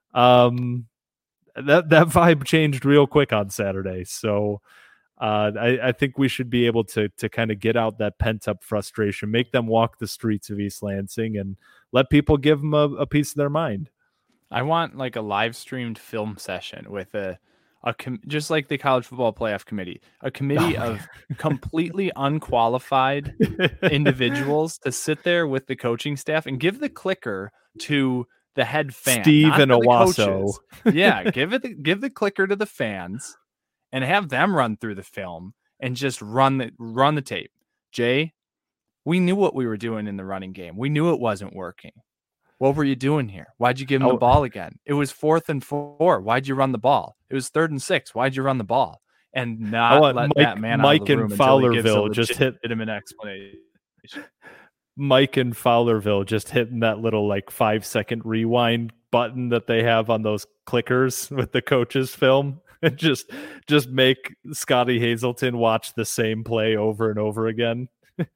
That vibe changed real quick on Saturday. So I think we should be able to kind of get out that pent-up frustration, make them walk the streets of East Lansing, and let people give them a piece of their mind. I want like a live streamed film session with just like the college football playoff committee, a committee of completely unqualified individuals to sit there with the coaching staff and give the clicker to the head fan, Steve and Owasso. Yeah, give the clicker to the fans and have them run through the film and just run the tape. Jay, we knew what we were doing in the running game. We knew it wasn't working. What were you doing here? Why'd you give him the ball again? It was 4th and 4. Why'd you run the ball? It was 3rd and 6. Why'd you run the ball? And not let that man out of the room until he gives a legitimate explanation. Mike and Fowlerville just hitting that little 5-second rewind button that they have on those clickers with the coach's film, and just make Scotty Hazelton watch the same play over and over again.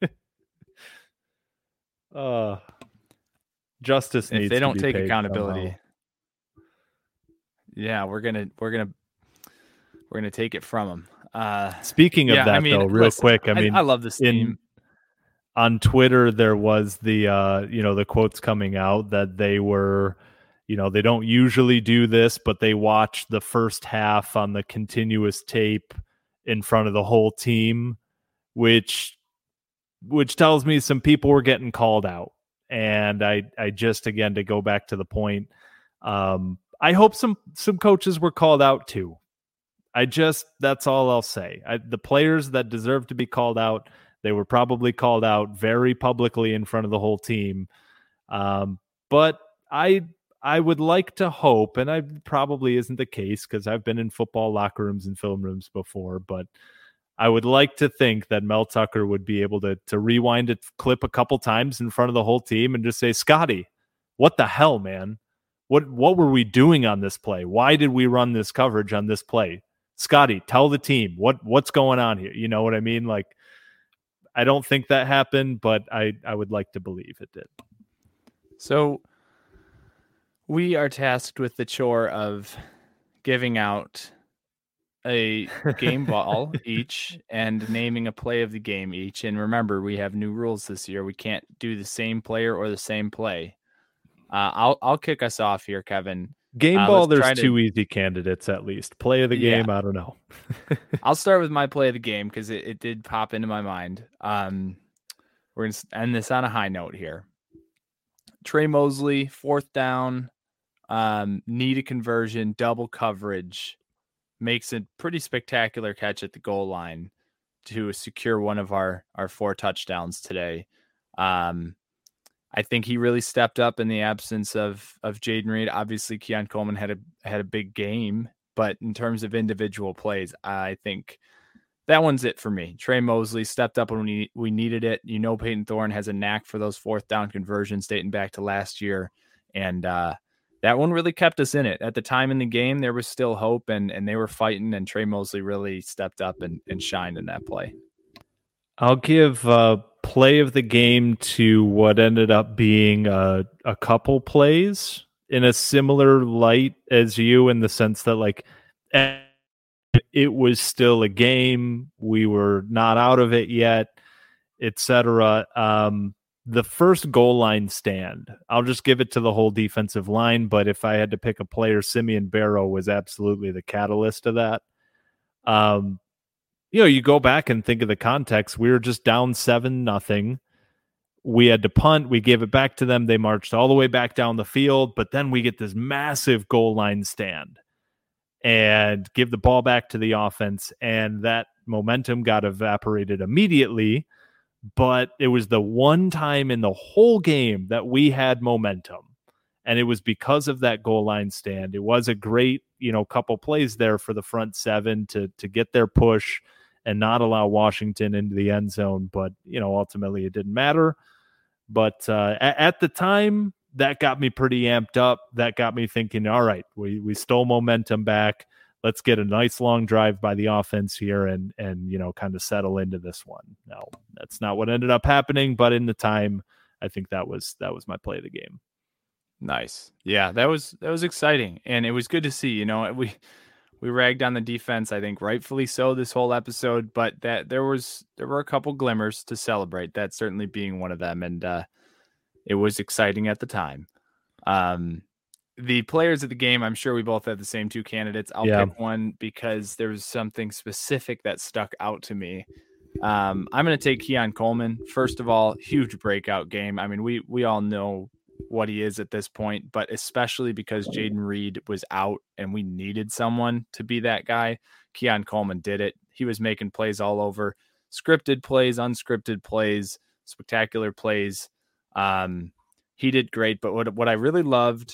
Justice needs. If they don't to be take paid accountability, somehow. Yeah, we're gonna take it from them. Speaking of that, though, real quick, I love this team. On Twitter, there was the the quotes coming out that they were, they don't usually do this, but they watched the first half on the continuous tape in front of the whole team, which tells me some people were getting called out. And I just, again, to go back to the point, I hope some coaches were called out too. That's all I'll say. The players that deserve to be called out, they were probably called out very publicly in front of the whole team. But I would like to hope, and I probably isn't the case because I've been in football locker rooms and film rooms before, but I would like to think that Mel Tucker would be able to rewind a clip a couple times in front of the whole team and just say, Scotty, what the hell, man? What were we doing on this play? Why did we run this coverage on this play? Scotty, tell the team what's going on here. You know what I mean? I don't think that happened, but I would like to believe it did. So we are tasked with the chore of giving out a game ball each and naming a play of the game each. And remember, we have new rules this year. We can't do the same player or the same play. I'll kick us off here, Kevin. Game ball, there's 2 easy candidates at least. Play of the game, yeah. I don't know. I'll start with my play of the game because it did pop into my mind. We're going to end this on a high note here. Trey Mosley, 4th down, need a conversion, double coverage. Makes a pretty spectacular catch at the goal line to secure one of our 4 touchdowns today. I think he really stepped up in the absence of Jaden Reed. Obviously, Keon Coleman had a big game, but in terms of individual plays, I think that one's it for me. Trey Mosley stepped up when we needed it. Peyton Thorne has a knack for those 4th down conversions dating back to last year, and that one really kept us in it. At the time in the game, there was still hope, and they were fighting, and Trey Mosley really stepped up and shined in that play. I'll give play of the game to what ended up being a couple plays in a similar light as you, in the sense that like it was still a game. We were not out of it yet, etc. The first goal line stand, I'll just give it to the whole defensive line. But if I had to pick a player, Simeon Barrow was absolutely the catalyst of that. You go back and think of the context. We were just down 7-0. We had to punt. We gave it back to them. They marched all the way back down the field. But then we get this massive goal line stand and give the ball back to the offense. And that momentum got evaporated immediately. But it was the one time in the whole game that we had momentum. And it was because of that goal line stand. It was a great, couple plays there for the front seven to get their push and not allow Washington into the end zone. But, ultimately it didn't matter. But at the time, that got me pretty amped up. That got me thinking, all right, we stole momentum back. Let's get a nice long drive by the offense here and kind of settle into this one. Now, that's not what ended up happening, but in the time, I think that was my play of the game. Nice. Yeah, that was exciting. And it was good to see, we ragged on the defense, I think rightfully so this whole episode, but that there were a couple glimmers to celebrate, that certainly being one of them. And it was exciting at the time. The players of the game, I'm sure we both had the same two candidates. I'll pick one because there was something specific that stuck out to me. I'm going to take Keon Coleman. First of all, huge breakout game. I mean, we all know what he is at this point, but especially because Jaden Reed was out and we needed someone to be that guy. Keon Coleman did it. He was making plays all over, scripted plays, unscripted plays, spectacular plays. He did great, but what I really loved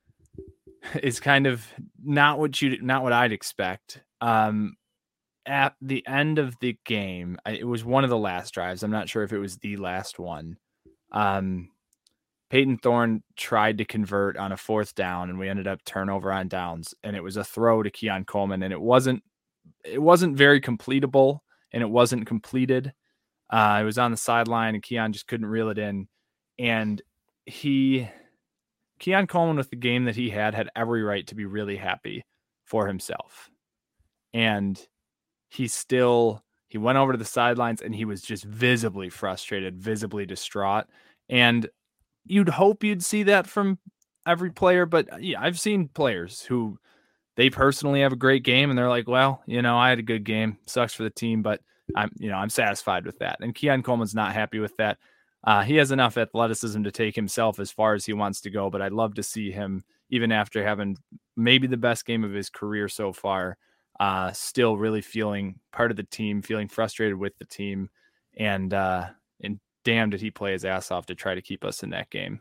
is kind of not what I'd expect. At the end of the game, it was one of the last drives. I'm not sure if it was the last one. Peyton Thorne tried to convert on a 4th down, and we ended up turnover on downs. And it was a throw to Keon Coleman, and it wasn't very completable, and it wasn't completed. It was on the sideline, and Keon just couldn't reel it in. And Keon Coleman, with the game that he had every right to be really happy for himself. And he went over to the sidelines, and he was just visibly frustrated, visibly distraught. And you'd hope you'd see that from every player, but yeah, I've seen players who they personally have a great game and they're like, well, I had a good game, sucks for the team, but I'm satisfied with that. And Keon Coleman's not happy with that. He has enough athleticism to take himself as far as he wants to go, but I'd love to see him, even after having maybe the best game of his career so far, still really feeling part of the team, feeling frustrated with the team, and damn, did he play his ass off to try to keep us in that game.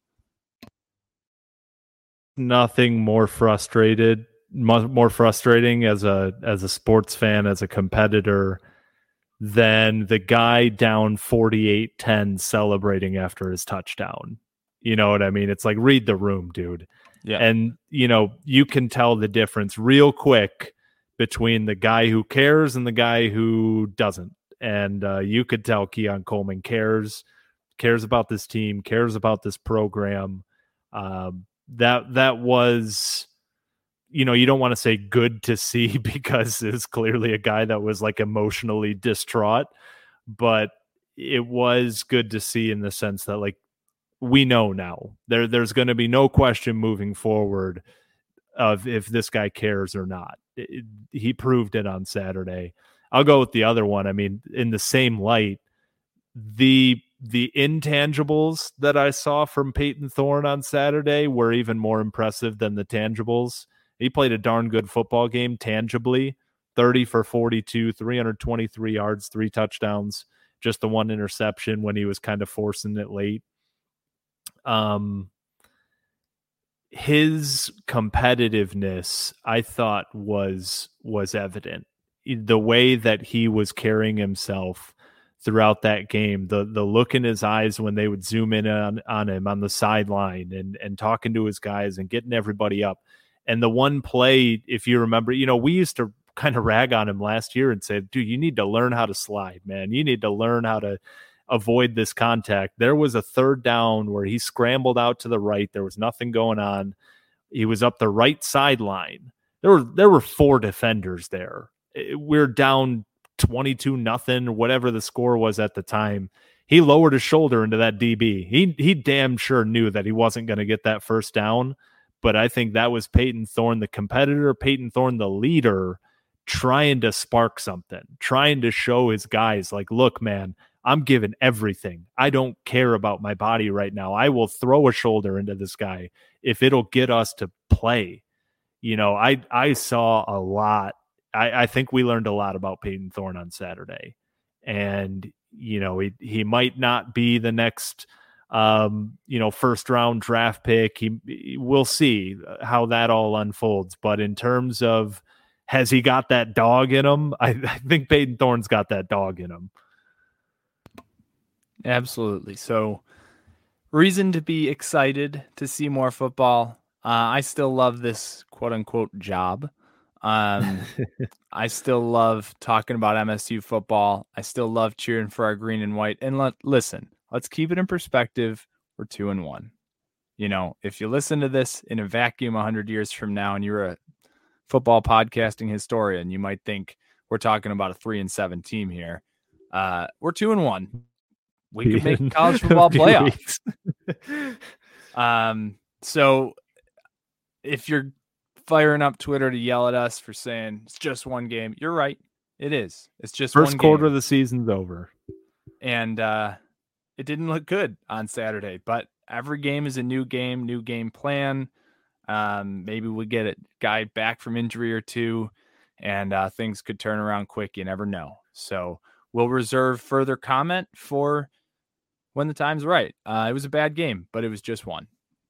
Nothing more frustrating as a sports fan, as a competitor, than the guy down 48-10 celebrating after his touchdown. You know what I mean? It's like, read the room, dude. Yeah. And, you can tell the difference real quick between the guy who cares and the guy who doesn't. And you could tell Keon Coleman cares about this team, cares about this program. That was, you don't want to say good to see, because it's clearly a guy that was like emotionally distraught, but it was good to see in the sense that, like, we know now there's going to be no question moving forward of if this guy cares or not. He proved it on Saturday. I'll go with the other one. I mean, in the same light, the intangibles that I saw from Peyton Thorne on Saturday were even more impressive than the tangibles. He played a darn good football game tangibly, 30 for 42, 323 yards, 3 touchdowns, just the 1 interception when he was kind of forcing it late. His competitiveness, I thought, was evident. The way that he was carrying himself throughout that game, the look in his eyes when they would zoom in on him on the sideline and talking to his guys and getting everybody up. And the one play, if you remember, we used to kind of rag on him last year and say, dude, you need to learn how to slide, man. You need to learn how to avoid this contact. There was a third down where he scrambled out to the right. There was nothing going on. He was up the right sideline. There were 4 defenders there. We're down 22-0, whatever the score was at the time. He lowered his shoulder into that DB. He damn sure knew that he wasn't going to get that first down, but I think that was Peyton Thorne, the competitor, Peyton Thorne, the leader, trying to spark something, trying to show his guys, like, look, man, I'm giving everything. I don't care about my body right now. I will throw a shoulder into this guy if it'll get us to play. You know, I saw a lot. I think we learned a lot about Peyton Thorne on Saturday. And, you know, he might not be the next, first round draft pick. We'll see how that all unfolds. But in terms of, has he got that dog in him? I think Peyton Thorne's got that dog in him. Absolutely. So, reason to be excited to see more football. I still love this quote unquote job. I still love talking about MSU football. I still love cheering for our green and white. And listen, let's keep it in perspective. We're 2-1. You know, if you listen to this in a vacuum 100 years from now and you're a football podcasting historian, you might think we're talking about a 3-7 team here. We're 2-1. We could make college football playoffs. So if you're firing up Twitter to yell at us for saying it's just one game, you're right. It is. It's just first quarter of the season's over. And it didn't look good on Saturday, but every game is a new game plan. Maybe we get a guy back from injury or two, and things could turn around quick. You never know. So we'll reserve further comment for when the time's right. It was a bad game, but it was just one.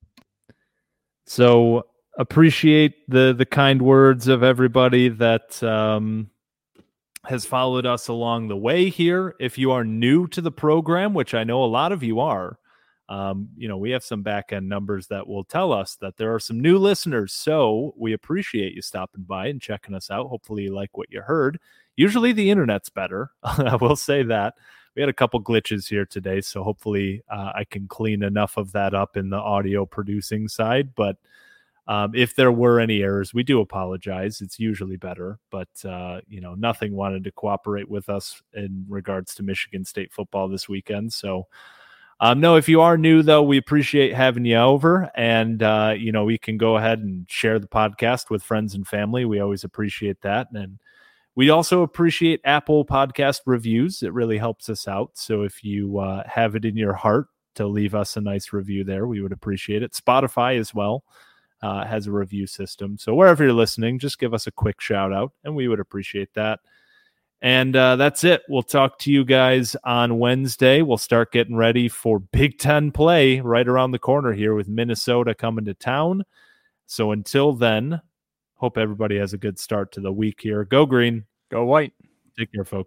So appreciate the kind words of everybody that has followed us along the way here. If you are new to the program, which I know a lot of you are, we have some back end numbers that will tell us that there are some new listeners. So we appreciate you stopping by and checking us out. Hopefully you like what you heard. Usually the internet's better. I will say that. We had a couple glitches here today, so hopefully I can clean enough of that up in the audio producing side. But if there were any errors, we do apologize. It's usually better, but nothing wanted to cooperate with us in regards to Michigan State football this weekend. So no, if you are new though, we appreciate having you over, and we can go ahead and share the podcast with friends and family. We always appreciate that. And we also appreciate Apple Podcast reviews. It really helps us out. So if you have it in your heart to leave us a nice review there, we would appreciate it. Spotify as well has a review system. So wherever you're listening, just give us a quick shout out, and we would appreciate that. And that's it. We'll talk to you guys on Wednesday. We'll start getting ready for Big Ten play right around the corner here with Minnesota coming to town. So until then, hope everybody has a good start to the week here. Go Green. Go White. Take care, folks.